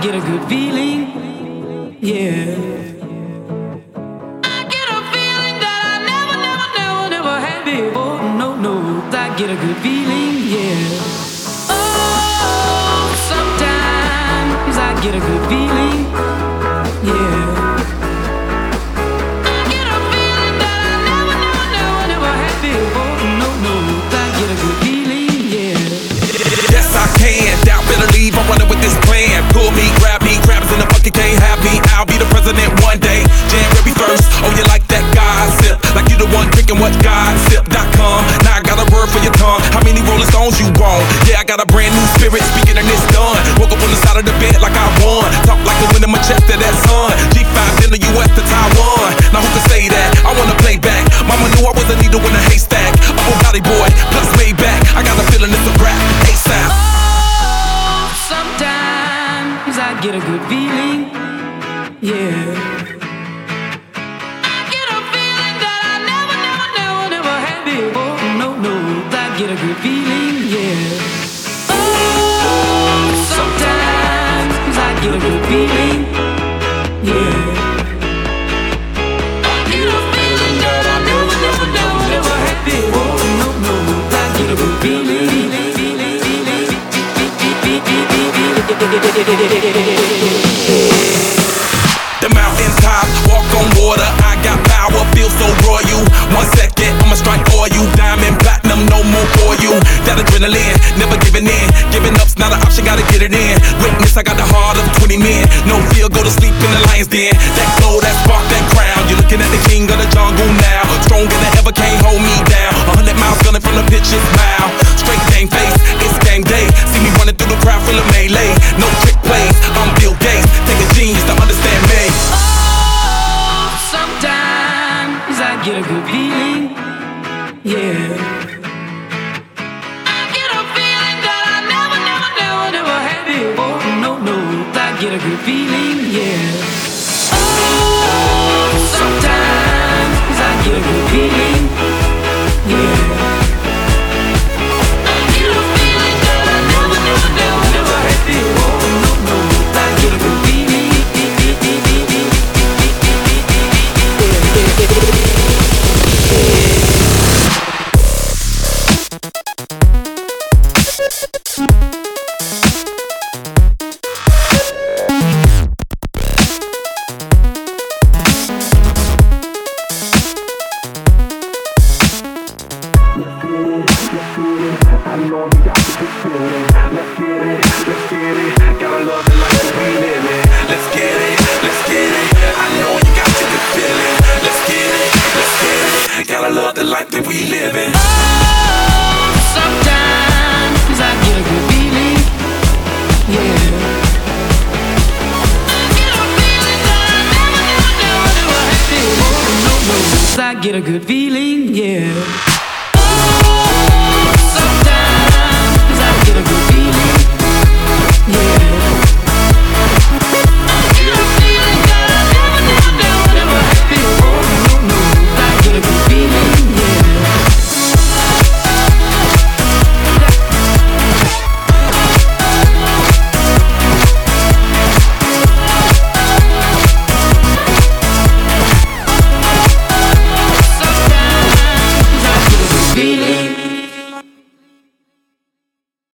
get a good feeling, yeah. I get a feeling that I never had before. No, I get a good feeling, yeah. Oh, sometimes I get a good feeling, yeah. I get a feeling that I never had before. No, I get a good feeling, yeah. Yes, I can. Doubt better leave. I'm running with this plan. Pull me, grab me, crabs in the bucket can't have me. I'll be the president one day. January 1st. Oh, you like that gossip? Like you the one drinking what gossip.com. Now I got a word for your tongue. How many Rolling Stones you want? Yeah, I got a brand new spirit speaking and it's done. Woke up on the side of the bed like I won. Talk like the wind in my chest to that sun. G5 in the US to Taiwan. Now who can say that? I wanna play back. Mama knew I was a needle in a haystack. I'm a body boy, plus Maybach. I got a feeling it's a rap. ASAP. Oh, sometimes I get a good feeling, yeah. I get a feeling that I never had before. No, I get a good feeling, yeah. Oh, sometimes I get a good feeling, yeah. I get a feeling that I never had before. No, I get a good feeling. The mountaintop, walk on water. I got power, feel so royal. 1 second, I'ma strike oil. Diamond, platinum, no more for you. That adrenaline, never giving in. Giving up's not an option, gotta get it in. Witness, I got the heart of 20 men. No fear, go to sleep in the lion's den. That glow, that spark, that crown. You're looking at the king of the jungle now. Stronger than ever, can't hold me down. 100 miles gunning from the pitcher's mile. Straight game face, it's game day. See me running through the crowd full of melee. No trick plays, I'm Bill Gates. Take a genius to understand me. Oh, sometimes I get a good feeling, yeah. I get a feeling that I never had before. No, I get a good feeling, yeah. Oh, sometimes I get a good feeling, yeah. I get a feeling that I never had before. No, I get a good feeling. I know we got the feeling. Let's get it. Gotta love the life that we live in. Let's get it. I know you got the good feeling. Let's get it. Gotta love the life that we live in. Oh, sometimes I get a good feeling, yeah. I get a feeling that I never had before. No, I get a good feeling, yeah.